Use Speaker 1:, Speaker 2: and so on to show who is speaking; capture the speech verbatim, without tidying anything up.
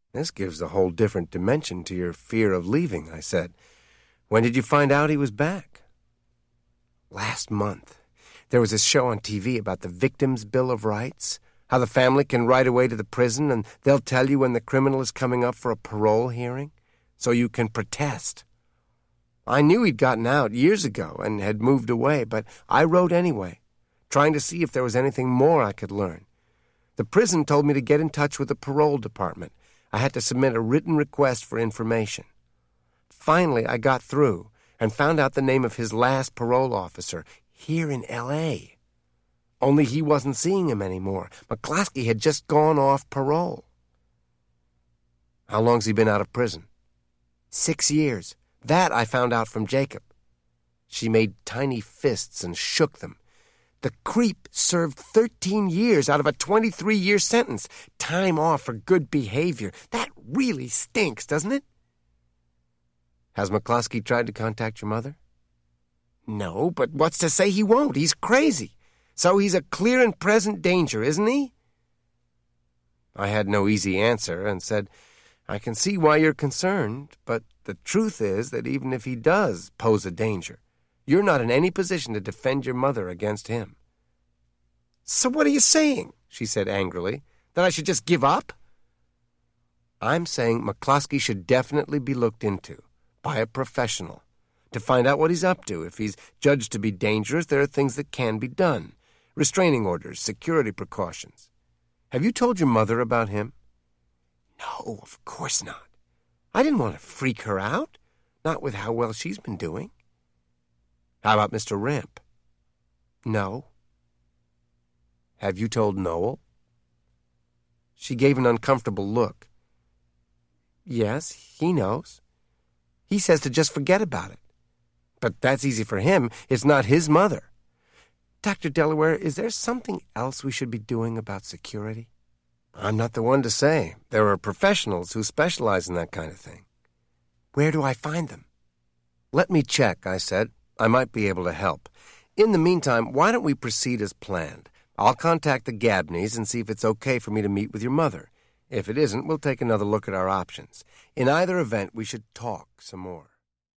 Speaker 1: This gives a whole different dimension to your fear of leaving, I said. When did you find out he was back? Last month. There was a show on T V about the Victims' Bill of Rights, how the family can write away to the prison and they'll tell you when the criminal is coming up for a parole hearing, so you can protest. I knew he'd gotten out years ago and had moved away, but I wrote anyway, trying to see if there was anything more I could learn. The prison told me to get in touch with the parole department. I had to submit a written request for information. Finally, I got through and found out the name of his last parole officer here in L A Only he wasn't seeing him anymore. McCloskey had just gone off parole. How long's he been out of prison? Six years. That I found out from Jacob. She made tiny fists and shook them. The creep served thirteen years out of a twenty-three-year sentence. Time off for good behavior. That really stinks, doesn't it? Has McCloskey tried to contact your mother? No, but what's to say he won't? He's crazy. So he's a clear and present danger, isn't he? I had no easy answer and said, I can see why you're concerned, but the truth is that even if he does pose a danger, you're not in any position to defend your mother against him. So what are you saying? She said angrily. That I should just give up? I'm saying McCloskey should definitely be looked into by a professional to find out what he's up to. If he's judged to be dangerous, there are things that can be done. Restraining orders, security precautions. Have you told your mother about him? No, of course not. I didn't want to freak her out, not with how well she's been doing. How about Mister Ramp? No. Have you told Noel? She gave an uncomfortable look. Yes, he knows. He says to just forget about it. But that's easy for him. It's not his mother. Doctor Delaware, is there something else we should be doing about security? I'm not the one to say. There are professionals who specialize in that kind of thing. Where do I find them? Let me check, I said. I might be able to help. In the meantime, why don't we proceed as planned? I'll contact the Gabneys and see if it's okay for me to meet with your mother. If it isn't, we'll take another look at our options. In either event, we should talk some more.